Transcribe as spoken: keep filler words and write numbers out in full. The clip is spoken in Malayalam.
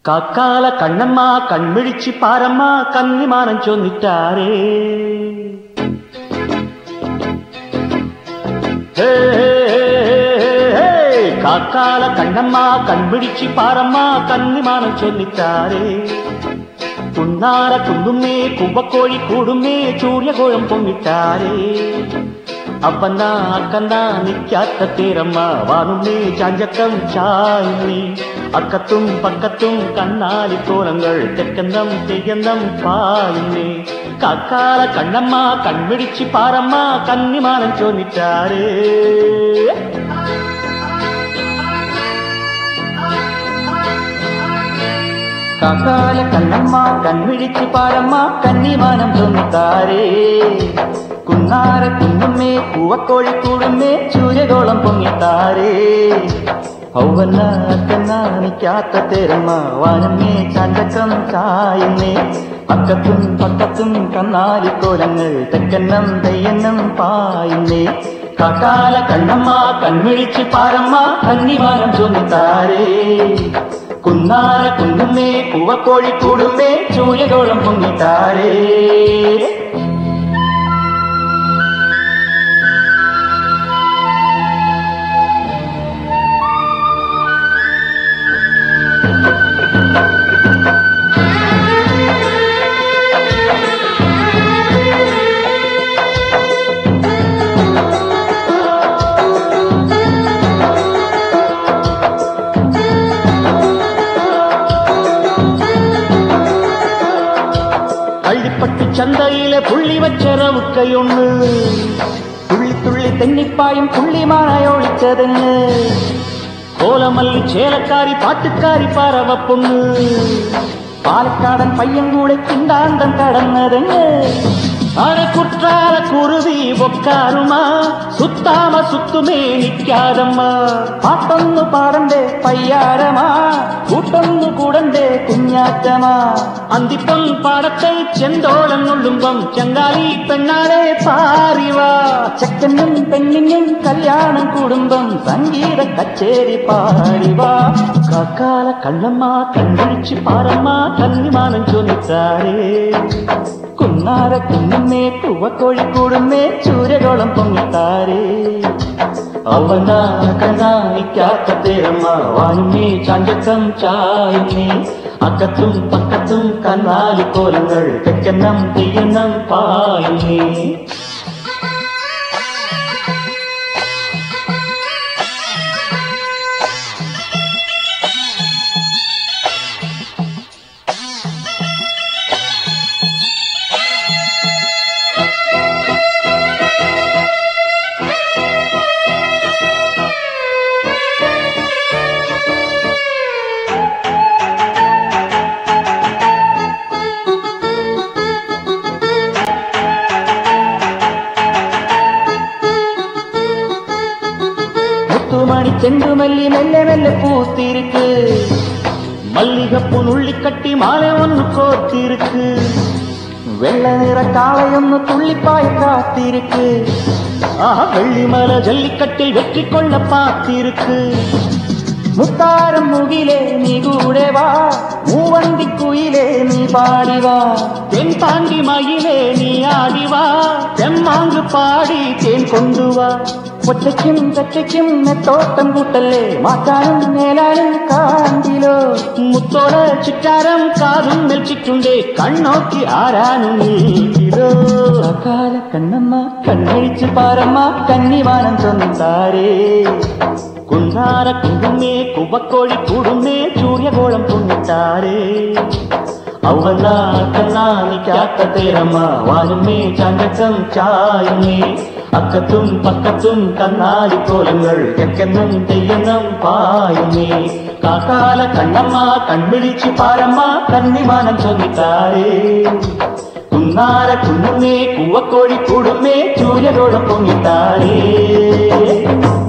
കാക്കാല കണ്ണമ്മ കൺമിഴിച്ച് പാരമ്മ കന്നിമാനം ചൊന്നിട്ടാരേ. കാക്കാല കണ്ണമ്മ കൺമിഴിച്ച് പാരമ്മ കന്നിമാനം ചൊന്നിട്ടാരേ. കുന്നാര കുന്നുമ്മേ കുമ്പക്കോഴി കൂടുമ്മേ സൂര്യകോളം പൊങ്ങിട്ടാരേ. അപ്പന്നാ അക്കന്നാ നിക്കാത്ത തേരമ്മ വാനുമ്മേ ചാഞ്ചക്കം ചായുന്നേ. അക്കത്തും പക്കത്തും കണ്ണാലിക്കോലങ്ങൾ തെക്കന്നം തെയ്യന്നം പായുന്നേ. കാക്കാല കണ്ണമ്മ കൺമിടിച്ച് പാരമ്മ കന്നിമാനം ചോന്നിട്ടാരേ. കാക്കാല കണ്ണമ്മ കൺമിടിച്ച് പാരമ്മ കന്നിമാനം ചോന്നിട്ടാരേ. കുന്നാര കുന്നുമ്മേ പൂവക്കോഴി കൂടുമ്മേ സൂര്യകോളം പൊങ്ങിട്ടാരേ. ഔവന്ന അക്കന്ന നിക്കാത്ത തേരമ്മ വാനമ്മേ ചാഞ്ചക്കം ചായുന്നേ. അക്കത്തും പക്കത്തും കന്നാലിക്കോലങ്ങൾ തെക്കന്നം തെയ്യന്നം പായുന്നേ. കാക്കാല കണ്ണമ്മ കൺമിഴിച്ച് പാരമ്മ കന്നിമാനം ചൊന്നിത്താരേ. കുന്നാര കുന്നുമ്മേ പൂവക്കോഴി കൂടുമ്മേ സൂര്യകോളം പൊങ്ങിത്താരേ. പള്ളിപ്പട്ടി ചന്തയിലെ പുള്ളി വച്ചറവുക്കയൊന്ന് തുള്ളി തുള്ളി തെന്നിപ്പായും പുള്ളിമാനായൊളിച്ചതെന്ന്. കോലമല്ലി ചേലക്കാരി പാട്ടുകാരി പറവപ്പൊന്ന് പാലക്കാടൻ പയ്യൻകൂടെ കിണ്ടാണ്ടം കടന്നതെന്ന്. അരക്കുറ്റാല കുറുവി ബൊക്കാരുമാ സുത്താമ സുത്തുമേ നിക്കാതമ്മ. പാട്ടൊന്നു പാടണ്ടേ പയ്യാരമാ കൂട്ടൊന്നു കൂടണ്ടേ കുഞ്ഞാറ്റമാ. അന്തിപ്പം പാടത്തെ ചെന്തോളം നുള്ളുമ്പം ചങ്കാലി പെണ്ണാരെ പാറിവാ. ചെക്കനും പെണ്ണിനും കല്യാണം കൂടുമ്പം സംഗീത കച്ചേരി പാടിവാ. കാക്കാല കണ്ണമ്മ കൺവിഴിച്ച് പാരമ്മ കന്നിമാനം ചൊന്നിത്താരേ. കുന്നാര കുന്നുമ്മേ പൂവക്കോഴി കൂടുമ്മേ സൂര്യകോളം പൊങ്ങിത്താരേ. അവന കണ്ണാനിക്കാത്ത തേരമ്മ വാനുമ്മേ ചാഞ്ചക്കം ചായുന്നേ. അക്കത്തും പക്കത്തും കന്നാലിക്കോലങ്ങൾ തെക്കന്നം തെയ്യന്നം പായുന്നേ. மணி செண்டு மல்லி மெல்ல மெல்ல பூத்திருக்கு. மல்லிகப்பு நுள்ளி கட்டி மாலை ஒன்று கோர்த்திருக்கு. வெள்ள நிற காலை ஒன்று துள்ளிப்பாய காத்திருக்கு. ஆஹா வெள்ளிமலை ஜல்லிக்கட்டில் வெற்றி கொள்ள பார்த்திருக்கு. முத்தாரம் முகிலே நீ கூடவா மூவந்தி குயிலே நீ பாடிவா. தென் தாண்டி மயிலே நீ ஆடிவா தெம்மாங்கு பாடி தேன் கொண்டு வா. ഒറ്റയ്ക്കും തെറ്റയ്ക്കും നെത്തോട്ടം കൂട്ടല്ലേ മാറ്റാനും മേലാനും കാണ്ടിലോ. മുത്തോള ചുറ്റാരം കാതും നെൽച്ചിട്ടുണ്ടേ കണ്ണോക്കി ആരാനും നീക്കിലോ. കാല കണ്ണമ്മ കണ്ണഴിച്ച് പാരമ്മ കന്നിമാനം ചൊന്നാരേ. കുന്നാര കുന്നുമ്മേ കുമ്പക്കോഴി കൂടുമ്മേ സൂര്യകോളം പൊങ്ങിത്താരേ. അവന കണ്ണാനിക്കാത്ത തേരമ്മ വാനുമ്മേ ചാഞ്ചക്കം ചായുന്നേ. അക്കത്തും പക്കത്തും കന്നാലിക്കോലങ്ങൾ തെക്കന്നം തെയ്യന്നം പായുന്നേ. കാക്കാല കണ്ണമ്മ കൺവിഴിച്ച് പാരമ്മ കന്നിമാനം ചൊന്നിത്താരേ. കുന്നാര കുന്നുമ്മേ പൂവക്കോഴി കൂടുമ്മേ സൂര്യകോളം പൊങ്ങിത്താരേ.